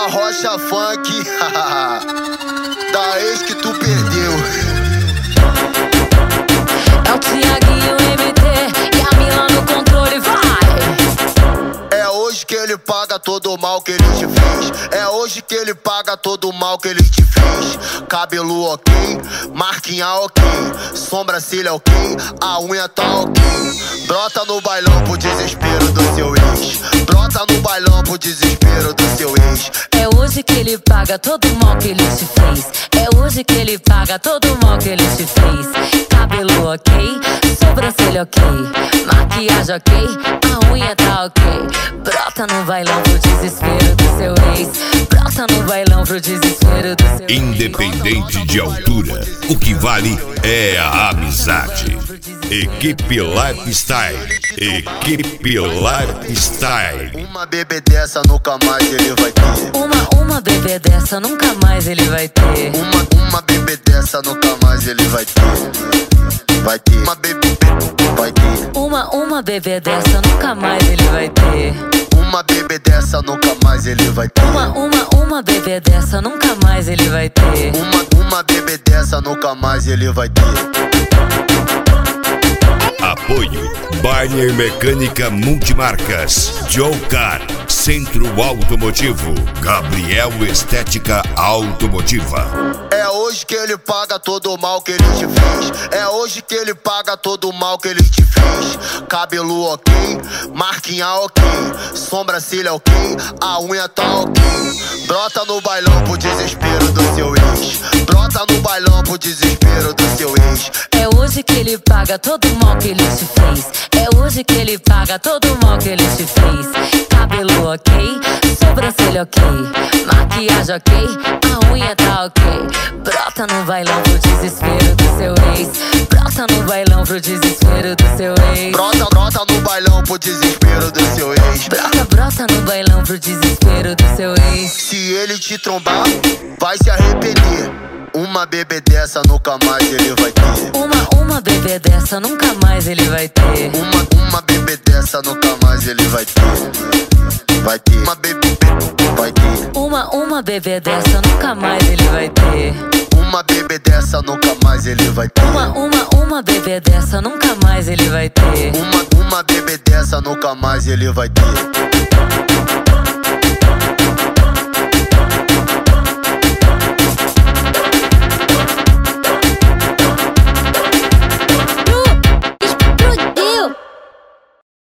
da Rocha Funk, da ex que tu perdeu. É o Thiaguinho MT e a Mila no controle, vai! É hoje que ele paga todo o mal que ele te fez. É hoje que ele paga todo o mal que ele te fez. Cabelo ok, marquinha ok, sobrancelha ok, a unha tá ok. Brota no bailão pro desespero do seu ex. Brota no bailão pro desespero do seu ex. É hoje que ele paga todo o mal que ele te fez. É hoje que ele paga todo o mal que ele te fez. Cabelo ok, sobrancelha ok, maquiagem ok, a unha tá ok. Brota no bailão pro desespero do seu ex. Brota no bailão pro desespero do seu ex. Independente de altura, o que vale é a amizade. Equipe Lifestyle. Equipe Lifestyle. Uma bebê dessa nunca mais ele vai ter. Uma bebê dessa nunca mais ele vai ter. Uma bebê dessa nunca mais ele vai ter. Vai ter. Uma bebê vai ter. Uma bebê dessa nunca mais ele vai ter. Uma bebê dessa nunca mais ele vai ter. Uma bebê dessa nunca mais ele vai ter. Uma bebê dessa nunca mais ele vai ter. Apoio Barney Mecânica Multimarcas, Joe Car, Centro Automotivo, Gabriel Estética Automotiva. É hoje que ele paga todo o mal que ele te fez. É hoje que ele paga todo o mal que ele te fez. Cabelo ok, marquinha ok, sobrancelha ok, a unha tá ok. Brota no bailão pro desespero do seu ex. Brota no bailão pro desespero do seu ex. É hoje que ele paga todo o mal que ele te fez. É hoje que ele paga todo o mal que ele te fez. Cabelo ok, sobrancelha ok, maquiagem ok, a unha tá ok. Brota no bailão pro desespero do seu ex. Brota no bailão pro desespero do seu ex. Brota no bailão pro desespero do seu ex. Brota no bailão pro desespero do seu ex. Se ele te trombar, vai se arrepender. Uma bebê dessa nunca mais ele vai ter. Uma bebê dessa nunca mais ele vai ter. Uma bebê dessa nunca mais ele vai ter. Vai ter. Uma bebê vai ter. Uma bebê dessa nunca mais ele vai ter. Uma bebê dessa nunca mais ele vai ter. Uma bebê dessa nunca mais ele vai ter. Uma bebê dessa nunca mais ele vai ter.